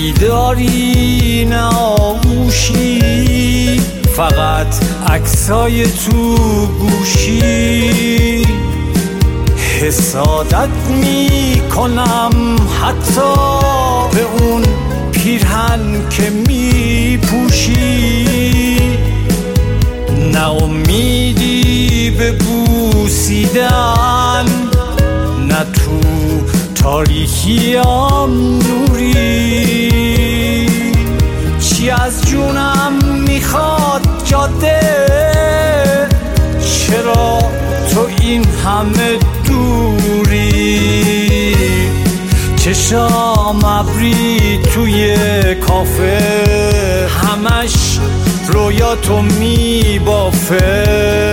بیداری نه آغوشی، فقط عکسای تو گوشی. حسادت میکنم حتی به اون پیرهن که میپوشی، نه امیدی به بوسیدن، نه تو تاریکیام نوری. چی از جونم میخواد جاده، چرا تو این همه دوری؟ چشام ابری توی کافه، همش رویا تو میبافه.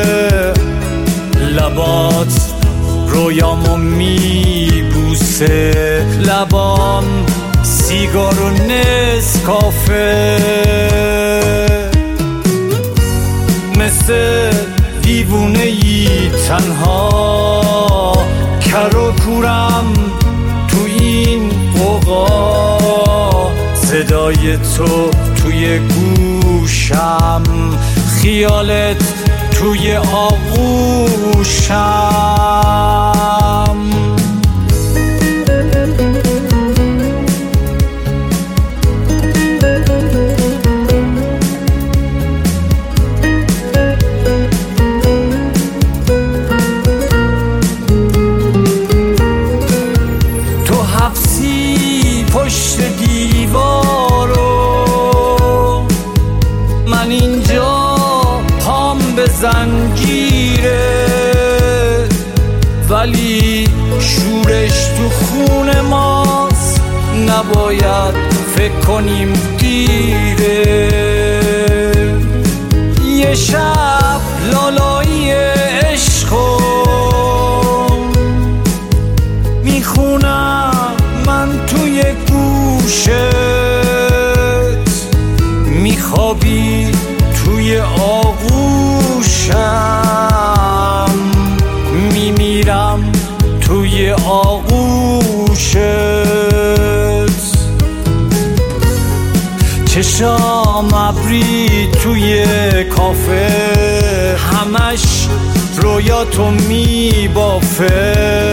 لبات رویامو میبوسه، لبام سیگار و نسکافه. مثل دیوونه ای تنها کر و کورم تو این قوقا. صدای تو توی گوشم، خیالت توی آغوشم. تو حبسی پشت دیوارو، من اینجا پام به زنجیره، ولی شورش تو خون ماست، نباید فکر کنیم دیره. یه شب لالایی عشقو میخونم من توی گوشت، میخوابی توی آغوشم، میمیرم توی آغوشت. چشام ابری توی کافه، همش رویا تو میبافه.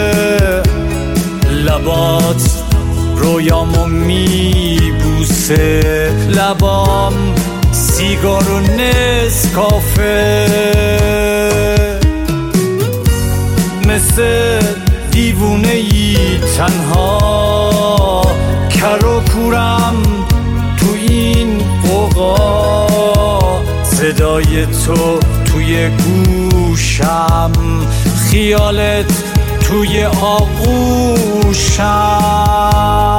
لبات رویامو میبوسه، لبام سیگار و نسکافه. مثل دیوونه ای تنها کر و کورم تو این قوقا. صدای تو توی گوشم، خیالت توی آغوشم.